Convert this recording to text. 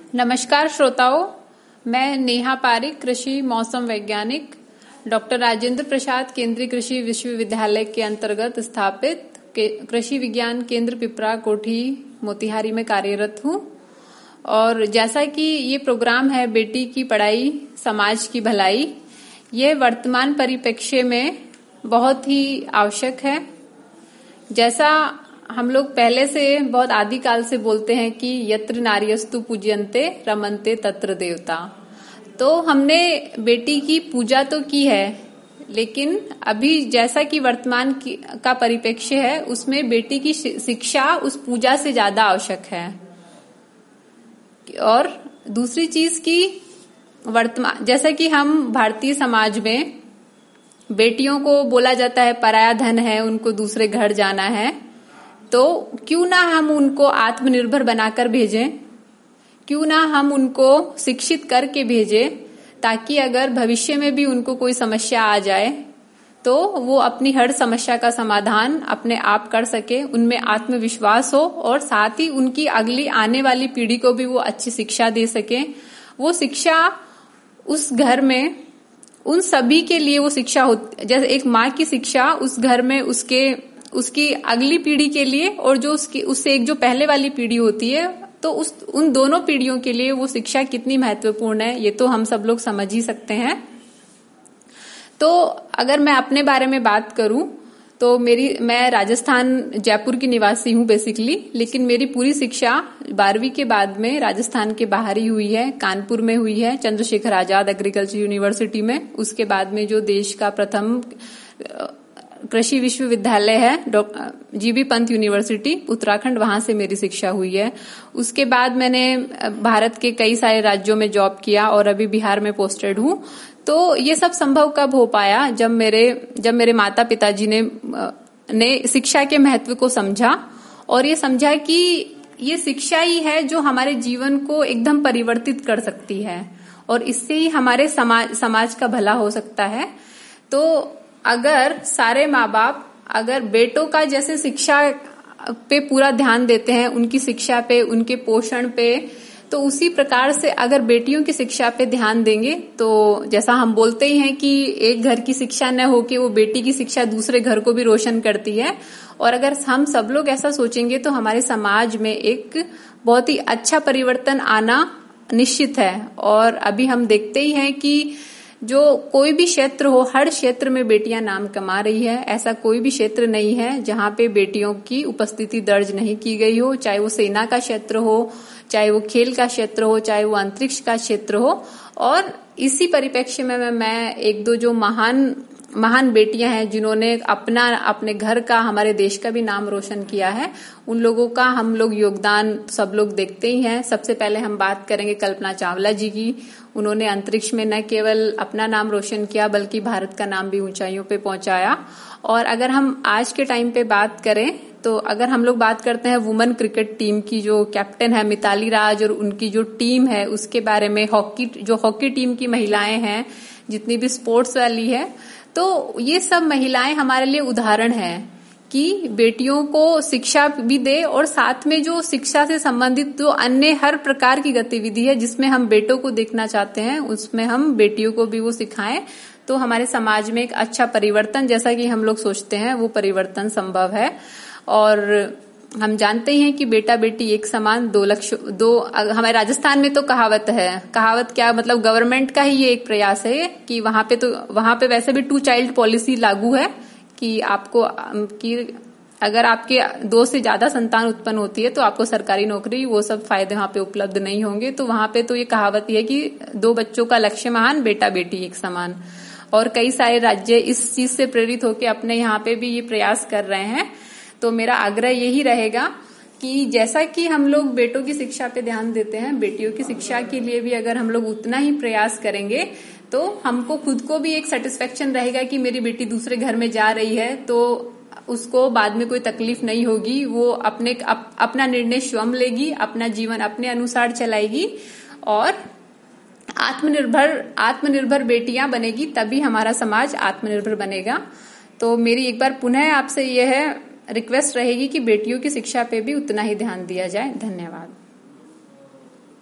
नमस्कार श्रोताओं, मैं नेहा पारिक, कृषि मौसम वैज्ञानिक, डॉक्टर राजेंद्र प्रसाद केंद्रीय कृषि विश्वविद्यालय के अंतर्गत स्थापित कृषि विज्ञान केंद्र पिपरा कोठी मोतिहारी में कार्यरत हूँ। और जैसा कि ये प्रोग्राम है बेटी की पढ़ाई समाज की भलाई, ये वर्तमान परिप्रेक्ष्य में बहुत ही आवश्यक है। जैसा हम लोग पहले से बहुत आदिकाल से बोलते हैं कि यत्र नार्यस्तु पूज्यन्ते रमन्ते तत्र देवता, तो हमने बेटी की पूजा तो की है, लेकिन अभी जैसा कि वर्तमान का परिप्रेक्ष्य है उसमें बेटी की शिक्षा उस पूजा से ज्यादा आवश्यक है। और दूसरी चीज की वर्तमान, जैसा कि हम भारतीय समाज में बेटियों को बोला जाता है पराया धन है, उनको दूसरे घर जाना है, तो क्यों ना हम उनको आत्मनिर्भर बनाकर भेजें, क्यों ना हम उनको शिक्षित करके भेजें, ताकि अगर भविष्य में भी उनको कोई समस्या आ जाए तो वो अपनी हर समस्या का समाधान अपने आप कर सके, उनमें आत्मविश्वास हो और साथ ही उनकी अगली आने वाली पीढ़ी को भी वो अच्छी शिक्षा दे सके। वो शिक्षा उस घर में उन सभी के लिए वो शिक्षा होती, जैसे एक माँ की शिक्षा उस घर में उसकी अगली पीढ़ी के लिए और जो उससे एक जो पहले वाली पीढ़ी होती है, तो उन दोनों पीढ़ियों के लिए वो शिक्षा कितनी महत्वपूर्ण है ये तो हम सब लोग समझ ही सकते हैं। तो अगर मैं अपने बारे में बात करूं तो मैं राजस्थान जयपुर की निवासी हूं बेसिकली, लेकिन मेरी पूरी शिक्षा 12वीं के बाद में राजस्थान के बाहर ही हुई है, कानपुर में हुई है, चंद्रशेखर आजाद एग्रीकल्चर यूनिवर्सिटी में। उसके बाद में जो देश का प्रथम कृषि विश्वविद्यालय है जीबी पंत यूनिवर्सिटी उत्तराखंड, वहां से मेरी शिक्षा हुई है। उसके बाद मैंने भारत के कई सारे राज्यों में जॉब किया और अभी बिहार में पोस्टेड हूँ। तो ये सब संभव कब हो पाया, जब मेरे माता पिताजी ने शिक्षा के महत्व को समझा और ये समझा कि ये शिक्षा ही है जो हमारे जीवन को एकदम परिवर्तित कर सकती है और इससे ही हमारे समाज का भला हो सकता है। तो अगर सारे माँ बाप अगर बेटों का जैसे शिक्षा पे पूरा ध्यान देते हैं, उनकी शिक्षा पे, उनके पोषण पे, तो उसी प्रकार से अगर बेटियों की शिक्षा पे ध्यान देंगे तो जैसा हम बोलते ही हैं कि एक घर की शिक्षा न हो कि वो बेटी की शिक्षा दूसरे घर को भी रोशन करती है। और अगर हम सब लोग ऐसा सोचेंगे तो हमारे समाज में एक बहुत ही अच्छा परिवर्तन आना निश्चित है। और अभी हम देखते ही हैं कि जो कोई भी क्षेत्र हो, हर क्षेत्र में बेटियां नाम कमा रही है। ऐसा कोई भी क्षेत्र नहीं है जहां पे बेटियों की उपस्थिति दर्ज नहीं की गई हो, चाहे वो सेना का क्षेत्र हो, चाहे वो खेल का क्षेत्र हो, चाहे वो अंतरिक्ष का क्षेत्र हो। और इसी परिप्रेक्ष्य में मैं एक दो जो महान बेटियां हैं जिन्होंने अपने घर का, हमारे देश का भी नाम रोशन किया है, उन लोगों का हम लोग योगदान सब लोग देखते ही हैं। सबसे पहले हम बात करेंगे कल्पना चावला जी की। उन्होंने अंतरिक्ष में न केवल अपना नाम रोशन किया बल्कि भारत का नाम भी ऊंचाइयों पे पहुंचाया। और अगर हम आज के टाइम पे बात करें तो अगर हम लोग बात करते हैं वुमेन क्रिकेट टीम की, जो कैप्टन है मिताली राज और उनकी जो टीम है उसके बारे में, हॉकी टीम की महिलाएं हैं, जितनी भी स्पोर्ट्स वाली है, तो ये सब महिलाएं हमारे लिए उदाहरण है कि बेटियों को शिक्षा भी दे और साथ में जो शिक्षा से संबंधित जो अन्य हर प्रकार की गतिविधि है जिसमें हम बेटों को देखना चाहते हैं उसमें हम बेटियों को भी वो सिखाएं, तो हमारे समाज में एक अच्छा परिवर्तन, जैसा कि हम लोग सोचते हैं, वो परिवर्तन संभव है। और हम जानते हैं कि बेटा बेटी एक समान, दो हमारे राजस्थान में तो कहावत है, कहावत क्या मतलब गवर्नमेंट का ही ये एक प्रयास है कि वहां पे वैसे भी 2 चाइल्ड पॉलिसी लागू है कि अगर आपके 2 से ज्यादा संतान उत्पन्न होती है तो आपको सरकारी नौकरी, वो सब फायदे वहां पे उपलब्ध नहीं होंगे। तो वहां पे तो ये कहावत है कि 2 बच्चों का लक्ष्य महान, बेटा बेटी एक समान। और कई सारे राज्य इस चीज से प्रेरित होकर अपने यहाँ पे भी ये प्रयास कर रहे हैं। तो मेरा आग्रह यही रहेगा कि जैसा कि हम लोग बेटों की शिक्षा पे ध्यान देते हैं, बेटियों की शिक्षा के लिए भी अगर हम लोग उतना ही प्रयास करेंगे तो हमको खुद को भी एक सेटिस्फेक्शन रहेगा कि मेरी बेटी दूसरे घर में जा रही है, तो उसको बाद में कोई तकलीफ नहीं होगी। वो अपना निर्णय स्वयं लेगी, अपना जीवन अपने अनुसार चलाएगी और आत्मनिर्भर बेटियां बनेगी, तभी हमारा समाज आत्मनिर्भर बनेगा। तो मेरी एक बार पुनः आपसे यह रिक्वेस्ट रहेगी कि बेटियों की शिक्षा पे भी उतना ही ध्यान दिया जाए। धन्यवाद।